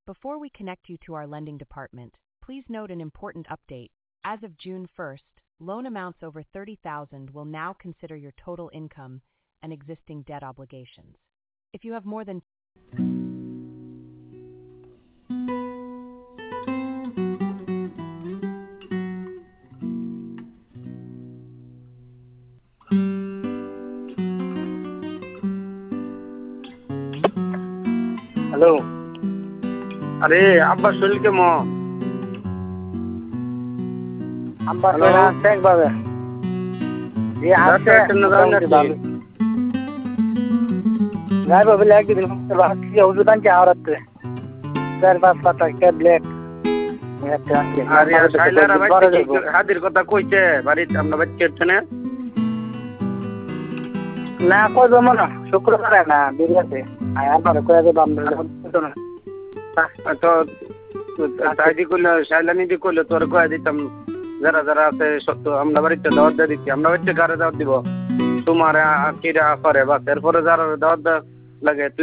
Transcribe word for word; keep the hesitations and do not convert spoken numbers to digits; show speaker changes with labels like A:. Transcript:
A: Before we connect you to our lending department, please note an important update. As of June first, loan amounts over thirty thousand will now consider your total income and existing debt obligations. If you have more than
B: hello, আরে আব্বা শরীর কেমন?
C: আব্বা শরীর আছে একভাবে এই আছে যাই ভাবলে একদিন বাকি ওষুধ আনছে আওরাতে চার পাঁচ পাতা ট্যাবলেট
B: আরে সাইলারা ভাই হাদির কথা কইছে বাড়িতে আমরা বাচ্চা না
C: না কই জমা না শুক্রবারে না বিরিয়াতে আর আমার কই যে বাম না
B: তো তাইদি কইলো সাইলানি দি কইলো তোর কই দিতাম যারা যারা আছে সত্য আমরা বাড়িতে দাওয়াত দিয়ে দিচ্ছি আমরা বাড়িতে কারে দাওয়াত দিব তোমার আকিরা পরে বা এরপরে যারা দাওয়াত লাগে